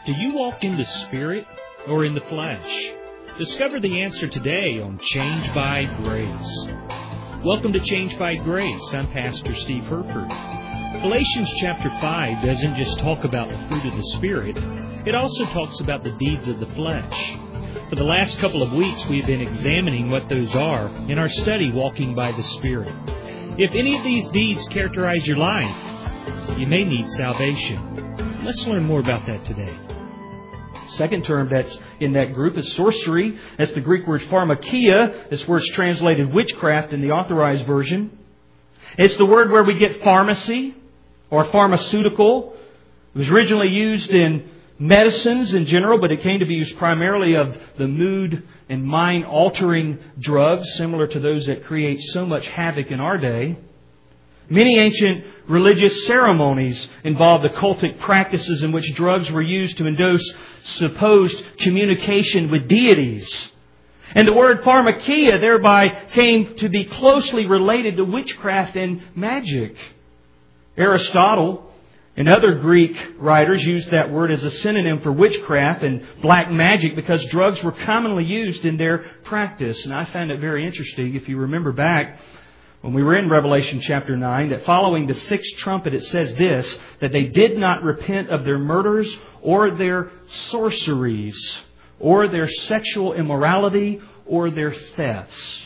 Do you walk in the Spirit or in the flesh? Discover the answer today on Changed by Grace. Welcome to Changed by Grace. I'm Pastor Steve Herford. Galatians chapter 5 doesn't just talk about the fruit of the Spirit. It also talks about the deeds of the flesh. For the last couple of weeks, we've been examining what those are in our study, Walking by the Spirit. If any of these deeds characterize your life, you may need salvation. Let's learn more about that today. Second term that's in that group is sorcery. That's the Greek word pharmakia. This word's translated witchcraft in the Authorized Version. It's the word where we get pharmacy or pharmaceutical. It was originally used in medicines in general, but it came to be used primarily of the mood and mind-altering drugs, similar to those that create so much havoc in our day. Many ancient religious ceremonies involved occultic practices in which drugs were used to induce supposed communication with deities. And the word pharmakia thereby came to be closely related to witchcraft and magic. Aristotle and other Greek writers used that word as a synonym for witchcraft and black magic because drugs were commonly used in their practice. And I found it very interesting. If you remember back when we were in Revelation chapter 9, that following the sixth trumpet it says this, that they did not repent of their murders or their sorceries or their sexual immorality or their thefts.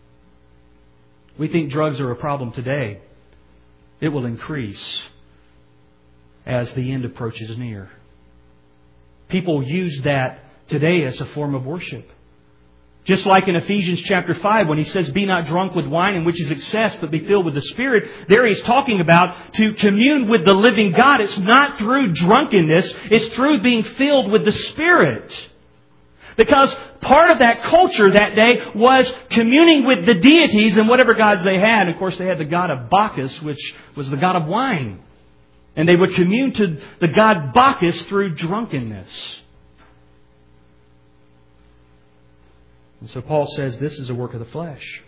We think drugs are a problem today. It will increase as the end approaches near. People use that today as a form of worship. Just like in Ephesians chapter 5 when he says, be not drunk with wine in which is excess, but be filled with the Spirit. There he's talking about to commune with the living God. It's not through drunkenness. It's through being filled with the Spirit. Because part of that culture that day was communing with the deities and whatever gods they had. Of course, they had the god of Bacchus, which was the god of wine. And they would commune to the god Bacchus through drunkenness. And so Paul says this is a work of the flesh.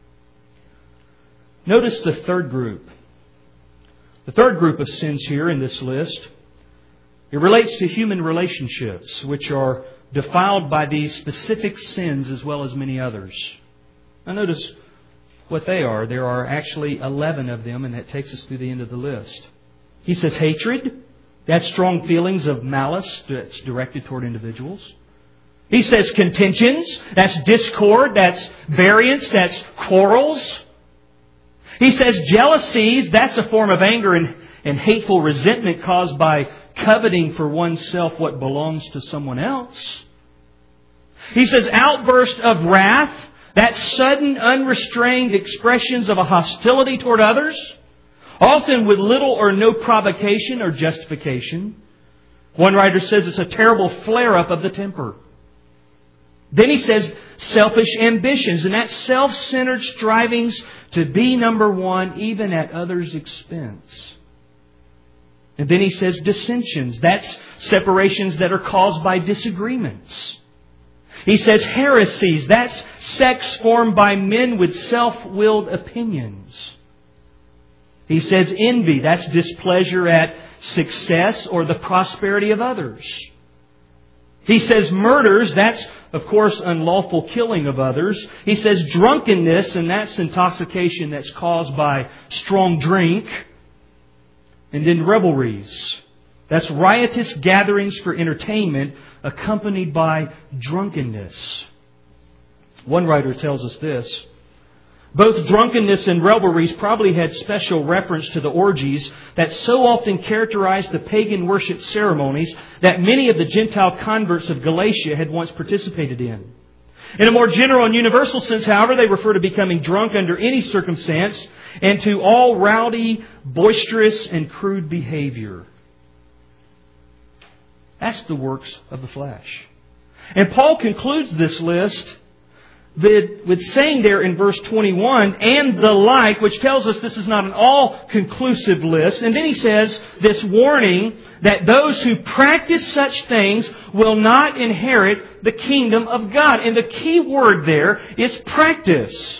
Notice the third group. The third group of sins here in this list, it relates to human relationships, which are defiled by these specific sins as well as many others. Now notice what they are. There are actually 11 of them, and that takes us through the end of the list. He says hatred. That's strong feelings of malice that's directed toward individuals. He says contentions. That's discord. That's variance. That's quarrels. He says jealousies. That's a form of anger and hateful resentment caused by coveting for oneself what belongs to someone else. He says outburst of wrath. That's sudden, unrestrained expressions of a hostility toward others, often with little or no provocation or justification. One writer says it's a terrible flare-up of the temper. Then he says selfish ambitions, and that's self-centered strivings to be number one, even at others' expense. And then he says dissensions. That's separations that are caused by disagreements. He says heresies. That's sects formed by men with self-willed opinions. He says envy. That's displeasure at success or the prosperity of others. He says murders. That's, of course, unlawful killing of others. He says drunkenness, and that's intoxication that's caused by strong drink. And then revelries. That's riotous gatherings for entertainment accompanied by drunkenness. One writer tells us this. Both drunkenness and revelries probably had special reference to the orgies that so often characterized the pagan worship ceremonies that many of the Gentile converts of Galatia had once participated in. In a more general and universal sense, however, they refer to becoming drunk under any circumstance and to all rowdy, boisterous, and crude behavior. That's the works of the flesh. And Paul concludes this list with saying there in verse 21, and the like, which tells us this is not an all-conclusive list. And then he says this warning that those who practice such things will not inherit the kingdom of God. And the key word there is practice.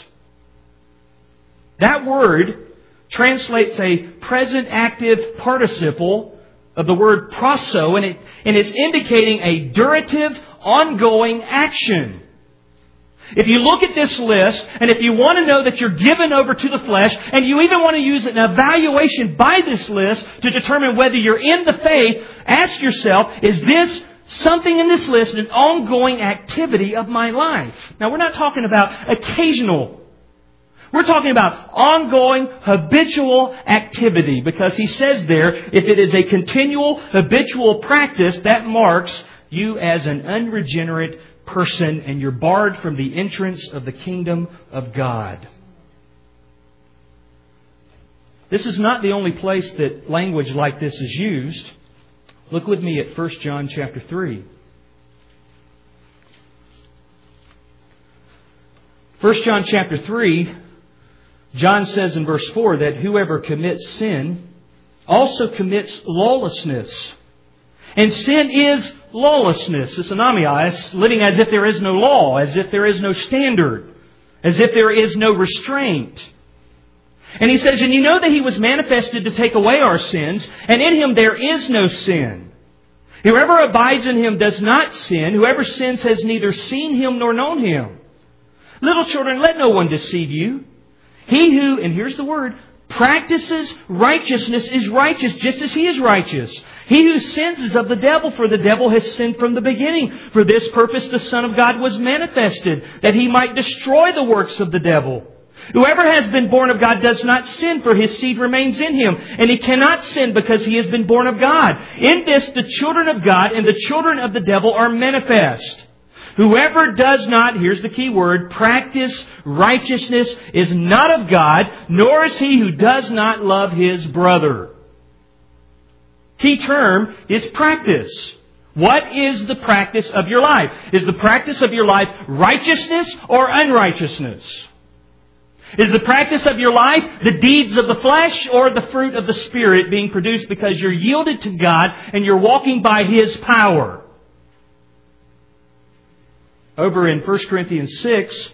That word translates a present active participle of the word proso, and it's indicating a durative, ongoing action. If you look at this list, and if you want to know that you're given over to the flesh, and you even want to use an evaluation by this list to determine whether you're in the faith, ask yourself, is this something in this list an ongoing activity of my life? Now, we're not talking about occasional. We're talking about ongoing, habitual activity, because he says there, if it is a continual, habitual practice, that marks you as an unregenerate person, and you're barred from the entrance of the kingdom of God. This is not the only place that language like this is used. Look with me at 1 John chapter 3. 1 John chapter 3, John says in verse 4 that whoever commits sin also commits lawlessness. And sin is lawlessness. It's anamias, living as if there is no law, as if there is no standard, as if there is no restraint. And he says, and you know that He was manifested to take away our sins, and in Him there is no sin. Whoever abides in Him does not sin. Whoever sins has neither seen Him nor known Him. Little children, let no one deceive you. He who, and here's the word, practices righteousness is righteous just as he is righteous. He who sins is of the devil, for the devil has sinned from the beginning. For this purpose the Son of God was manifested, that He might destroy the works of the devil. Whoever has been born of God does not sin, for his seed remains in him, and he cannot sin because he has been born of God. In this the children of God and the children of the devil are manifest. Whoever does not, here's the key word, practice righteousness is not of God, nor is he who does not love his brother. Key term is practice. What is the practice of your life? Is the practice of your life righteousness or unrighteousness? Is the practice of your life the deeds of the flesh or the fruit of the Spirit being produced because you're yielded to God and you're walking by His power? Over in 1 Corinthians 6,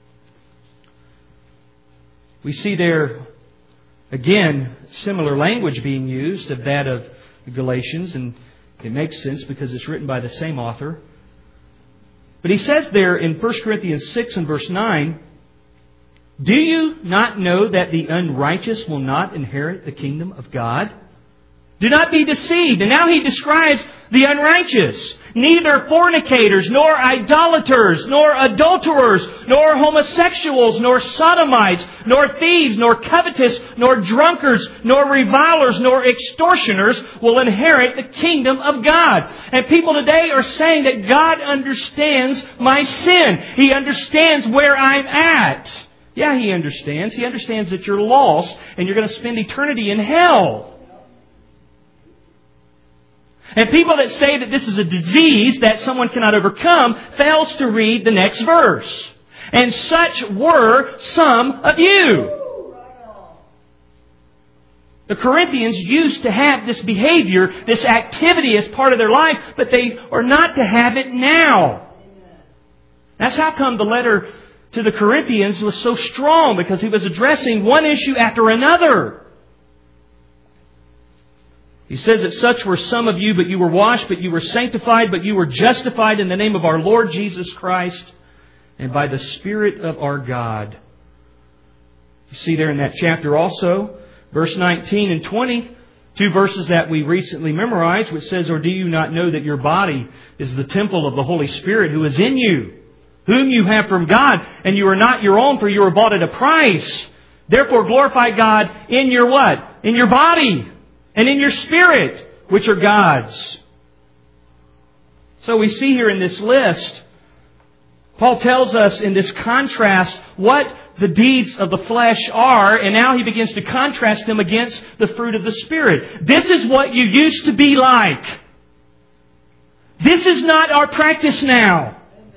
we see there, again, similar language being used of that of the Galatians, and it makes sense because it's written by the same author. But he says there in 1 Corinthians 6 and verse 9, do you not know that the unrighteous will not inherit the kingdom of God? Do not be deceived. And now he describes the unrighteous. Neither fornicators, nor idolaters, nor adulterers, nor homosexuals, nor sodomites, nor thieves, nor covetous, nor drunkards, nor revilers, nor extortioners will inherit the kingdom of God. And people today are saying that God understands my sin. He understands where I'm at. Yeah, He understands. He understands that you're lost and you're going to spend eternity in hell. And people that say that this is a disease that someone cannot overcome fails to read the next verse. And such were some of you. The Corinthians used to have this behavior, this activity as part of their life, but they are not to have it now. That's how come the letter to the Corinthians was so strong, because he was addressing one issue after another. He says that such were some of you, but you were washed, but you were sanctified, but you were justified in the name of our Lord Jesus Christ and by the Spirit of our God. You see there in that chapter also, verse 19 and 20, two verses that we recently memorized, which says, or do you not know that your body is the temple of the Holy Spirit who is in you, whom you have from God, and you are not your own, for you were bought at a price. Therefore glorify God in your what? In your body and in your spirit, which are God's. So we see here in this list, Paul tells us in this contrast what the deeds of the flesh are, and now he begins to contrast them against the fruit of the Spirit. This is what you used to be like. This is not our practice now.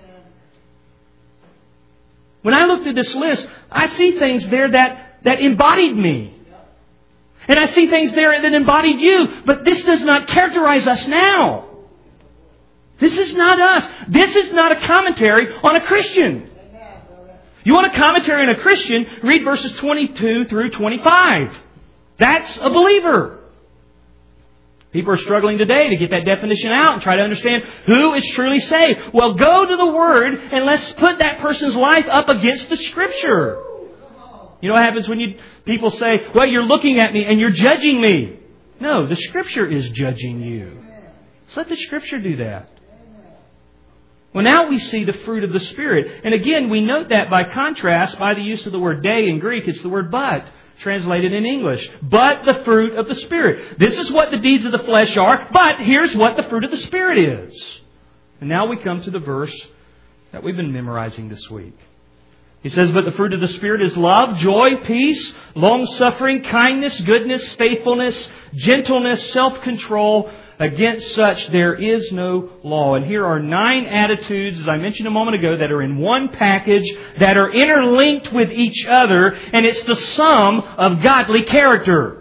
When I looked at this list, I see things there that embodied me. And I see things there that embodied you. But this does not characterize us now. This is not us. This is not a commentary on a Christian. You want a commentary on a Christian? Read verses 22 through 25. That's a believer. People are struggling today to get that definition out and try to understand who is truly saved. Well, go to the Word and let's put that person's life up against the Scripture. You know what happens when people say, well, you're looking at me and you're judging me. No, the Scripture is judging you. So let the Scripture do that. Well, now we see the fruit of the Spirit. And again, we note that by contrast, by the use of the word day in Greek, it's the word but, translated in English. But the fruit of the Spirit. This is what the deeds of the flesh are, but here's what the fruit of the Spirit is. And now we come to the verse that we've been memorizing this week. He says, but the fruit of the Spirit is love, joy, peace, long-suffering, kindness, goodness, faithfulness, gentleness, self-control. Against such there is no law. And here are 9 attitudes, as I mentioned a moment ago, that are in one package, that are interlinked with each other, and it's the sum of godly character.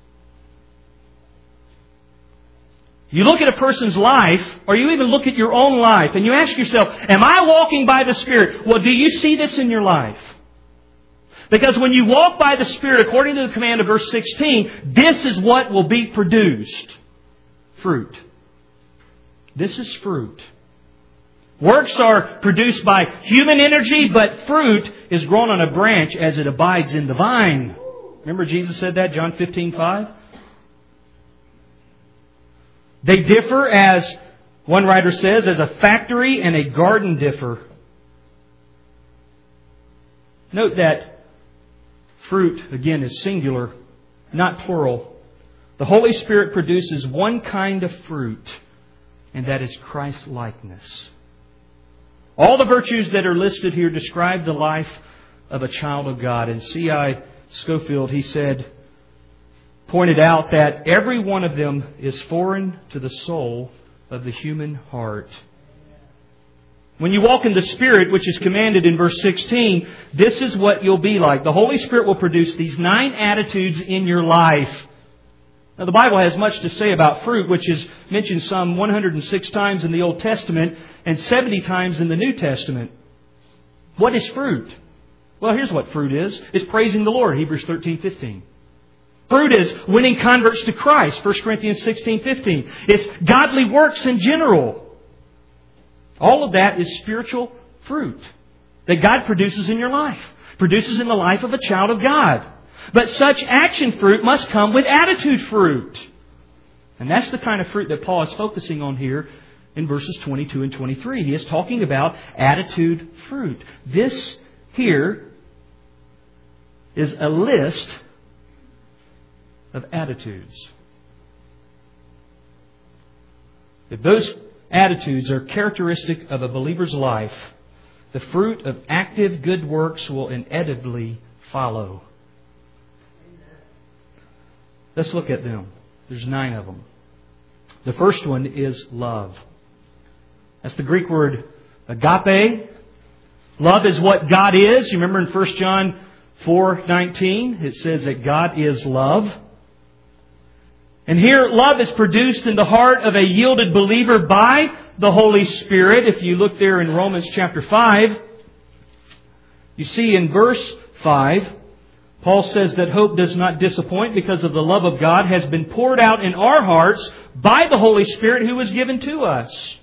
You look at a person's life, or you even look at your own life, and you ask yourself, am I walking by the Spirit? Well, do you see this in your life? Because when you walk by the Spirit, according to the command of verse 16, this is what will be produced. Fruit. This is fruit. Works are produced by human energy, but fruit is grown on a branch as it abides in the vine. Remember Jesus said that, John 15:5? They differ, as one writer says, as a factory and a garden differ. Note that fruit, again, is singular, not plural. The Holy Spirit produces one kind of fruit, and that is Christ-likeness. All the virtues that are listed here describe the life of a child of God. And C.I. Scofield, he said, pointed out that every one of them is foreign to the soul of the human heart. When you walk in the Spirit, which is commanded in verse 16, this is what you'll be like. The Holy Spirit will produce these 9 attitudes in your life. Now, the Bible has much to say about fruit, which is mentioned some 106 times in the Old Testament and 70 times in the New Testament. What is fruit? Well, here's what fruit is. It's praising the Lord, Hebrews 13:15. Fruit is winning converts to Christ, 1 Corinthians 16:15. It's godly works in general. All of that is spiritual fruit that God produces in your life, produces in the life of a child of God. But such action fruit must come with attitude fruit. And that's the kind of fruit that Paul is focusing on here in verses 22 and 23. He is talking about attitude fruit. This here is a list of attitudes. If those attitudes are characteristic of a believer's life, the fruit of active good works will inevitably follow. Let's look at them. There's 9 of them. The first one is love. That's the Greek word agape. Love is what God is. You remember in 1 John 4:19, it says that God is love. And here, love is produced in the heart of a yielded believer by the Holy Spirit. If you look there in Romans chapter 5, you see in verse 5, Paul says that hope does not disappoint because of the love of God has been poured out in our hearts by the Holy Spirit who was given to us.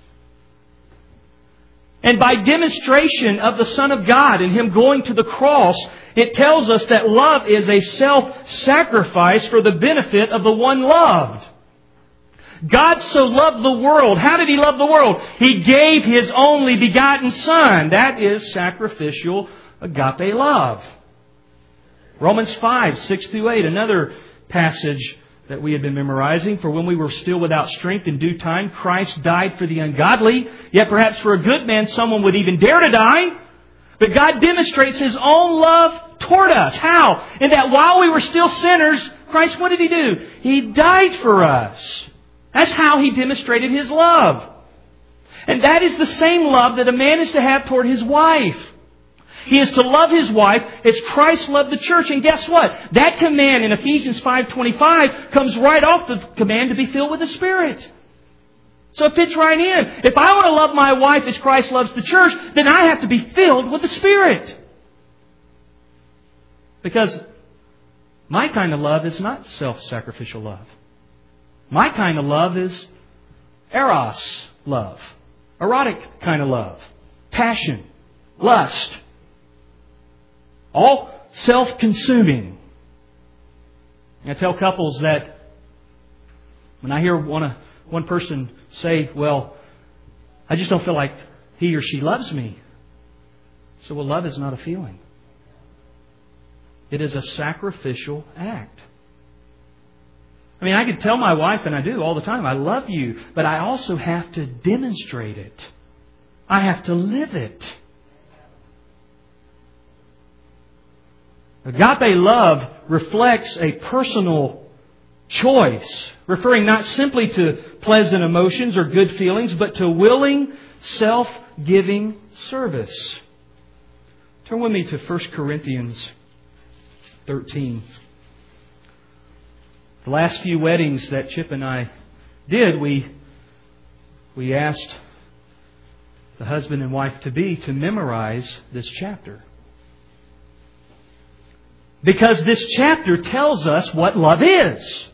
And by demonstration of the Son of God and Him going to the cross, it tells us that love is a self-sacrifice for the benefit of the one loved. God so loved the world. How did He love the world? He gave His only begotten Son. That is sacrificial agape love. Romans 5:6-8, another passage that we had been memorizing. For when we were still without strength in due time, Christ died for the ungodly. Yet perhaps for a good man, someone would even dare to die. But God demonstrates His own love toward us. How? In that while we were still sinners, Christ, what did He do? He died for us. That's how He demonstrated His love. And that is the same love that a man is to have toward his wife. He is to love his wife as Christ loved the church. And guess what? That command in Ephesians 5:25 comes right off the command to be filled with the Spirit. So it fits right in. If I want to love my wife as Christ loves the church, then I have to be filled with the Spirit. Because my kind of love is not self-sacrificial love. My kind of love is eros love. Erotic kind of love. Passion. Lust. All self-consuming. I tell couples that when I hear one person say, well, I just don't feel like he or she loves me. So, well, love is not a feeling. It is a sacrificial act. I mean, I could tell my wife, and I do all the time, I love you, but I also have to demonstrate it. I have to live it. Agape love reflects a personal choice, referring not simply to pleasant emotions or good feelings, but to willing, self-giving service. Turn with me to 1 Corinthians 13. The last few weddings that Chip and I did, we asked the husband and wife to be to memorize this chapter. Because this chapter tells us what love is.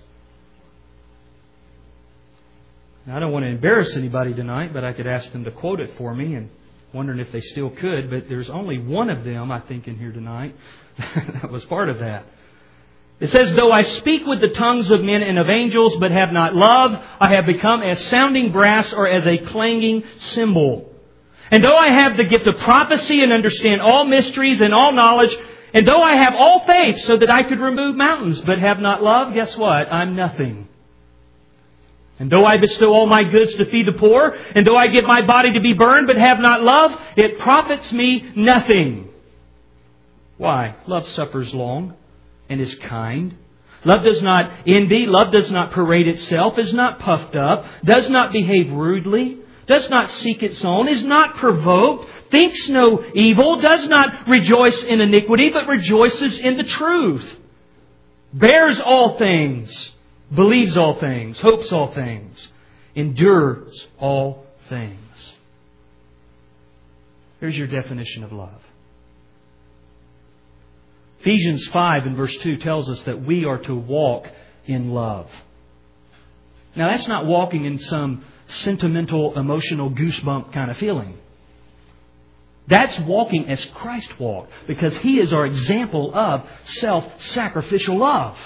Now, I don't want to embarrass anybody tonight, but I could ask them to quote it for me, and wondering if they still could. But there's only one of them, I think, in here tonight that was part of that. It says, though I speak with the tongues of men and of angels, but have not love, I have become as sounding brass or as a clanging cymbal. And though I have the gift of prophecy and understand all mysteries and all knowledge, and though I have all faith so that I could remove mountains, but have not love, guess what? I'm nothing. And though I bestow all my goods to feed the poor, and though I give my body to be burned, but have not love, it profits me nothing. Why? Love suffers long and is kind. Love does not envy. Love does not parade itself, is not puffed up, does not behave rudely, does not seek its own, is not provoked, thinks no evil, does not rejoice in iniquity, but rejoices in the truth, bears all things, believes all things, hopes all things, endures all things. Here's your definition of love. Ephesians 5 and verse 2 tells us that we are to walk in love. Now, that's not walking in some sentimental, emotional, goosebump kind of feeling. That's walking as Christ walked, because He is our example of self-sacrificial love.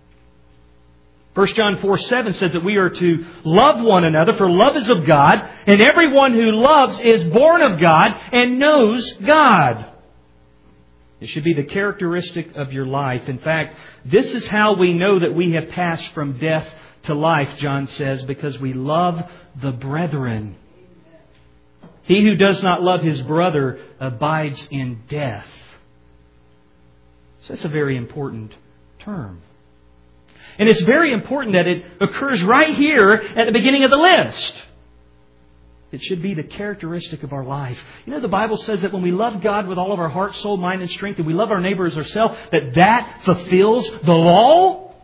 1 John 4:7 says that we are to love one another, for love is of God, and everyone who loves is born of God and knows God. It should be the characteristic of your life. In fact, this is how we know that we have passed from death to life, John says, because we love the brethren. He who does not love his brother abides in death. So that's a very important term. And it's very important that it occurs right here at the beginning of the list. It should be the characteristic of our life. You know, the Bible says that when we love God with all of our heart, soul, mind, and strength, and we love our neighbor as ourselves, that fulfills the law.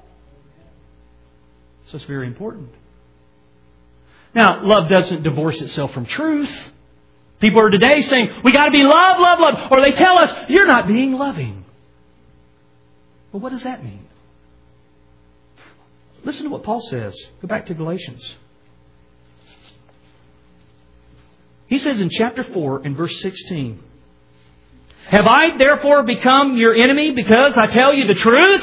So it's very important. Now, love doesn't divorce itself from truth. People are today saying, we got to be love, love, love. Or they tell us, you're not being loving. Well, what does that mean? Listen to what Paul says. Go back to Galatians. He says in chapter 4 and verse 16, have I therefore become your enemy because I tell you the truth?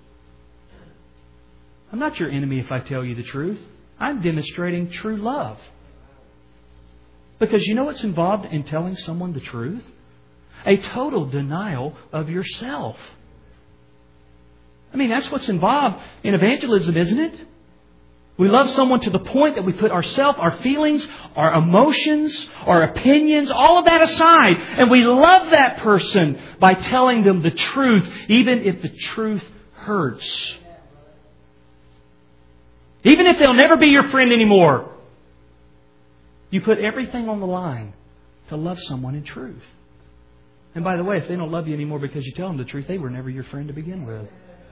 I'm not your enemy if I tell you the truth. I'm demonstrating true love. Because you know what's involved in telling someone the truth? A total denial of yourself. I mean, that's what's involved in evangelism, isn't it? We love someone to the point that we put ourselves, our feelings, our emotions, our opinions, all of that aside. And we love that person by telling them the truth, even if the truth hurts. Even if they'll never be your friend anymore. You put everything on the line to love someone in truth. And by the way, if they don't love you anymore because you tell them the truth, they were never your friend to begin with.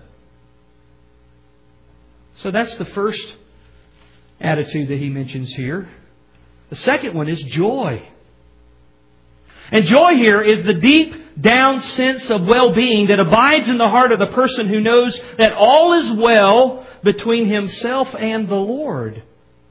So that's the first attitude that he mentions here. The second one is joy. And joy here is the deep down sense of well-being that abides in the heart of the person who knows that all is well between himself and the Lord.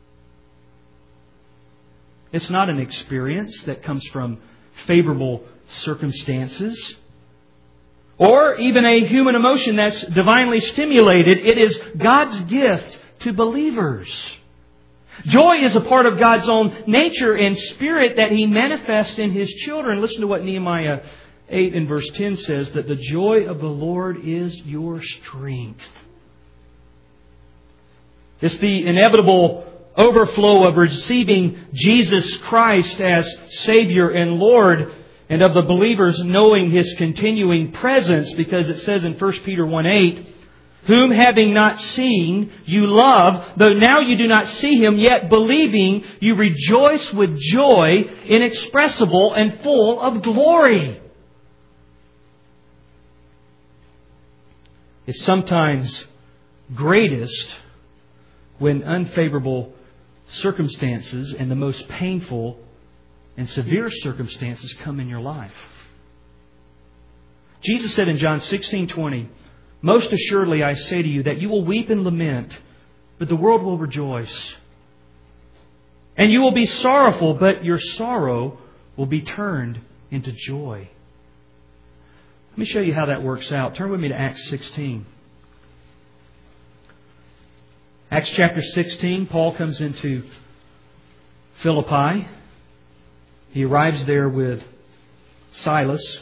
It's not an experience that comes from favorable circumstances or even a human emotion that's divinely stimulated. It is God's gift to believers. Joy is a part of God's own nature and spirit that He manifests in His children. Listen to what Nehemiah 8 and verse 10 says, that the joy of the Lord is your strength. It's the inevitable overflow of receiving Jesus Christ as Savior and Lord, and of the believers knowing His continuing presence, because it says in 1 Peter 1:8, whom having not seen you love, though now you do not see Him, yet believing you rejoice with joy inexpressible and full of glory. It's sometimes greatest when unfavorable circumstances and the most painful and severe circumstances come in your life. Jesus said in John 16:20, most assuredly I say to you that you will weep and lament, but the world will rejoice. And you will be sorrowful, but your sorrow will be turned into joy. Let me show you how that works out. Turn with me to Acts 16. Acts chapter 16, Paul comes into Philippi. He arrives there with Silas.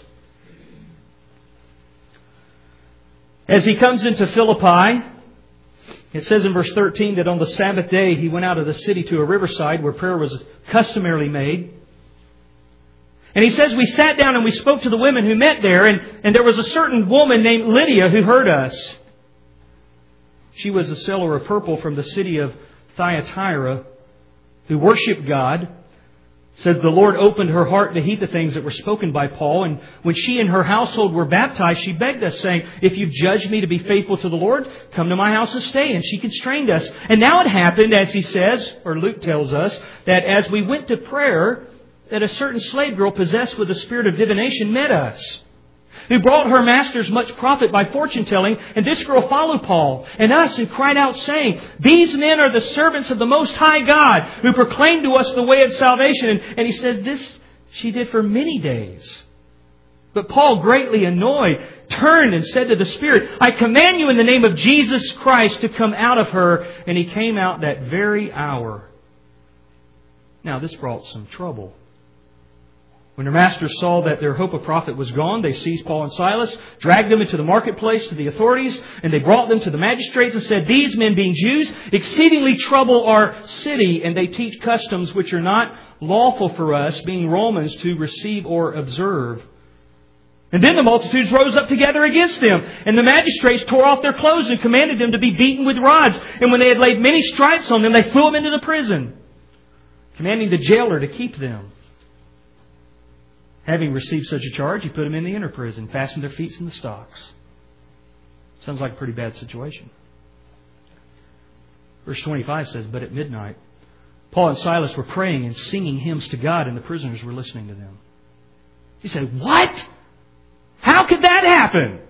As he comes into Philippi, it says in verse 13 that on the Sabbath day he went out of the city to a riverside where prayer was customarily made. And he says, we sat down and we spoke to the women who met there, and there was a certain woman named Lydia who heard us. She was a seller of purple from the city of Thyatira who worshipped God. It says the Lord opened her heart to heed the things that were spoken by Paul. And when she and her household were baptized, she begged us, saying, if you judge me to be faithful to the Lord, come to my house and stay. And she constrained us. And now it happened, as he says, or Luke tells us, that as we went to prayer, that a certain slave girl possessed with the spirit of divination met us, who brought her masters much profit by fortune telling. And this girl followed Paul and us and cried out, saying, these men are the servants of the Most High God, who proclaim to us the way of salvation. And he says this she did for many days. But Paul, greatly annoyed, turned and said to the Spirit, I command you in the name of Jesus Christ to come out of her. And he came out that very hour. Now this brought some trouble. When their masters saw that their hope of profit was gone, they seized Paul and Silas, dragged them into the marketplace to the authorities, and they brought them to the magistrates and said, these men, being Jews, exceedingly trouble our city, and they teach customs which are not lawful for us, being Romans, to receive or observe. And then the multitudes rose up together against them, and the magistrates tore off their clothes and commanded them to be beaten with rods. And when they had laid many stripes on them, they threw them into the prison, commanding the jailer to keep them. Having received such a charge, he put them in the inner prison, fastened their feet in the stocks. Sounds like a pretty bad situation. Verse 25 says, but at midnight, Paul and Silas were praying and singing hymns to God, and the prisoners were listening to them. You say, what? How could that happen?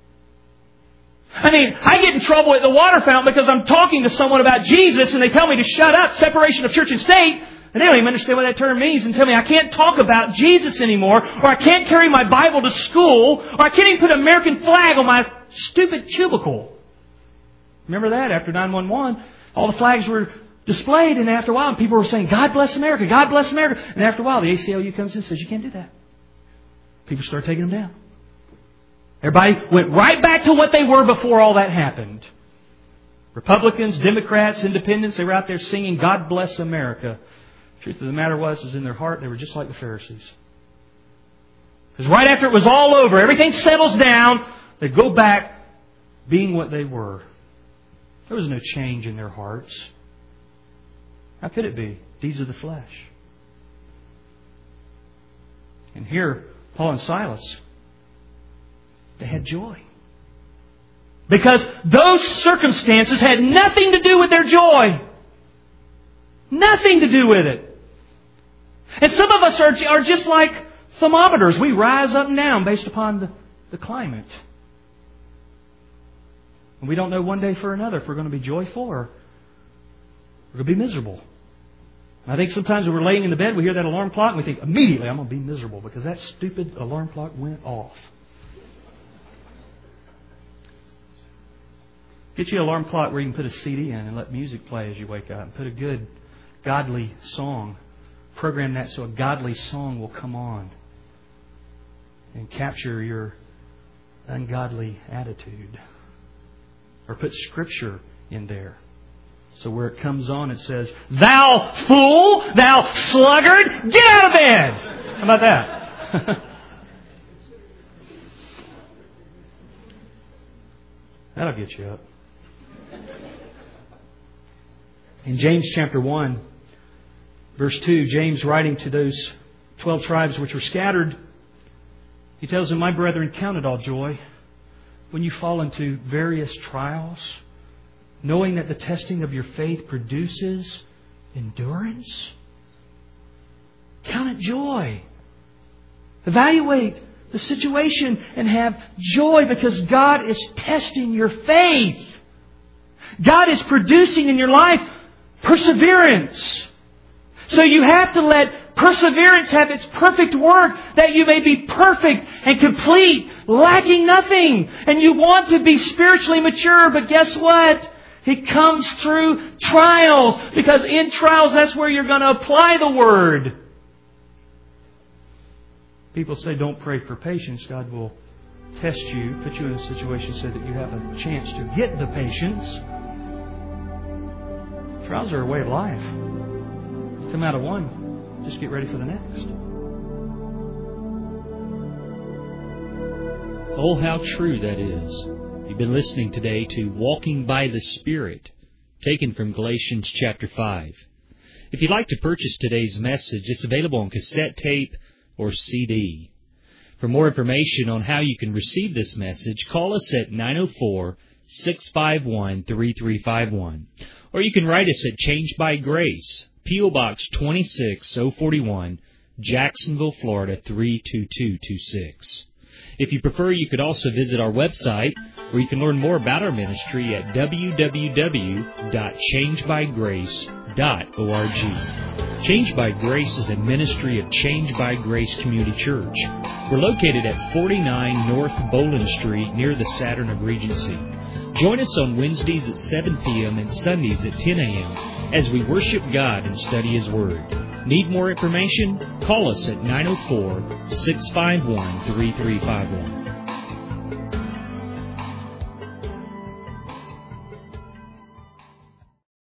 I mean, I get in trouble at the water fountain because I'm talking to someone about Jesus and they tell me to shut up, separation of church and state. And they don't even understand what that term means and tell me I can't talk about Jesus anymore, or I can't carry my Bible to school, or I can't even put an American flag on my stupid cubicle. Remember that? After 9/11, all the flags were displayed, and after a while people were saying, God bless America, God bless America. And after a while the ACLU comes in and says, you can't do that. People start taking them down. Everybody went right back to what they were before all that happened. Republicans, Democrats, Independents, they were out there singing, God bless America. Truth of the matter was in their heart, they were just like the Pharisees. Because right after it was all over, everything settles down, they go back being what they were. There was no change in their hearts. How could it be? Deeds of the flesh. And here, Paul and Silas, they had joy. Because those circumstances had nothing to do with their joy. Nothing to do with it. And some of us are just like thermometers. We rise up and down based upon the climate. And we don't know one day for another if we're going to be joyful or we're going to be miserable. And I think sometimes when we're laying in the bed, we hear that alarm clock and we think, immediately I'm going to be miserable because that stupid alarm clock went off. Get you an alarm clock where you can put a CD in and let music play as you wake up. And put a good, godly song. Program that so a godly song will come on and capture your ungodly attitude. Or put Scripture in there. So where it comes on, it says, "Thou fool, thou sluggard, get out of bed!" How about that? That'll get you up. In James chapter 1, verse 2, James writing to those 12 tribes which were scattered, he tells them, "My brethren, count it all joy when you fall into various trials, knowing that the testing of your faith produces endurance." Count it joy. Evaluate the situation and have joy because God is testing your faith. God is producing in your life perseverance. So you have to let perseverance have its perfect work, that you may be perfect and complete, lacking nothing. And you want to be spiritually mature, but guess what? It comes through trials, because in trials that's where you're going to apply the Word. People say don't pray for patience. God will test you, put you in a situation so that you have a chance to get the patience. Trials are a way of life. You come out of one, just get ready for the next. Oh, how true that is. You've been listening today to Walking by the Spirit, taken from Galatians chapter 5. If you'd like to purchase today's message, it's available on cassette tape or CD. For more information on how you can receive this message, call us at 904-651-3351. Or you can write us at Changed by Grace, P.O. Box 26041, Jacksonville, Florida 32226. If you prefer, you could also visit our website, where you can learn more about our ministry at www.changedbygrace.org. Changed by Grace is a ministry of Changed by Grace Community Church. We're located at 49 North Boland Street near the Saturn of Regency. Join us on Wednesdays at 7 p.m. and Sundays at 10 a.m. as we worship God and study His Word. Need more information? Call us at 904-651-3351.